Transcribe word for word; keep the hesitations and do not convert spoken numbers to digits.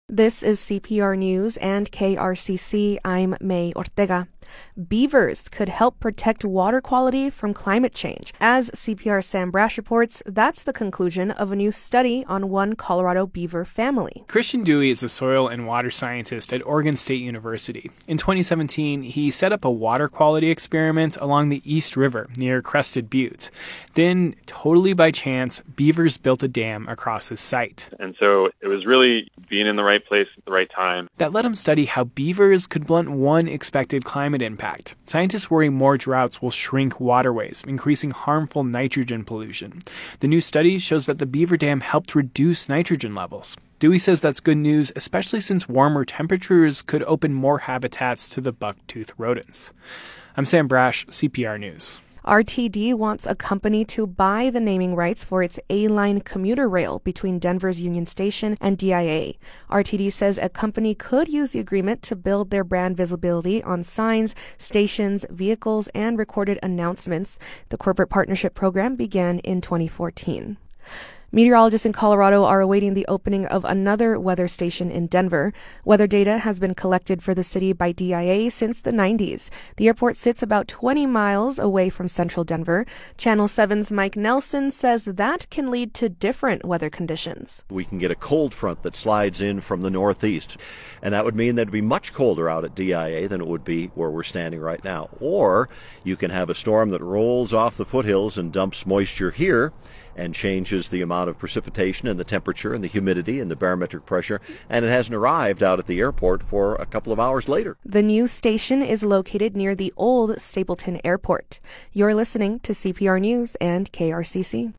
This is C P R News and K R C C. I'm May Ortega. Beavers could help protect water quality from climate change. As C P R's Sam Brash reports, that's the conclusion of a new study on one Colorado beaver family. Christian Dewey is a soil and water scientist at Oregon State University. In twenty seventeen, he set up a water quality experiment along the East River near Crested Butte. Then, totally by chance, beavers built a dam across his site. And so it was really being in the right place at the right time. That let him study how beavers could blunt one expected climate impact. Scientists worry more droughts will shrink waterways, increasing harmful nitrogen pollution. The new study shows that the beaver dam helped reduce nitrogen levels. Dewey says that's good news, especially since warmer temperatures could open more habitats to the bucktooth rodents. I'm Sam Brash, C P R News. R T D wants a company to buy the naming rights for its A-Line commuter rail between Denver's Union Station and D I A. R T D says a company could use the agreement to build their brand visibility on signs, stations, vehicles, and recorded announcements. The corporate partnership program began in twenty fourteen. Meteorologists in Colorado are awaiting the opening of another weather station in Denver. Weather data has been collected for the city by D I A since the nineties. The airport sits about twenty miles away from central Denver. Channel seven's Mike Nelson says that can lead to different weather conditions. We can get a cold front that slides in from the northeast, and that would mean that it'd be much colder out at D I A than it would be where we're standing right now. Or you can have a storm that rolls off the foothills and dumps moisture here and changes the amount of precipitation and the temperature and the humidity and the barometric pressure, and it hasn't arrived out at the airport for a couple of hours later. The new station is located near the old Stapleton Airport. You're listening to C P R News and K R C C.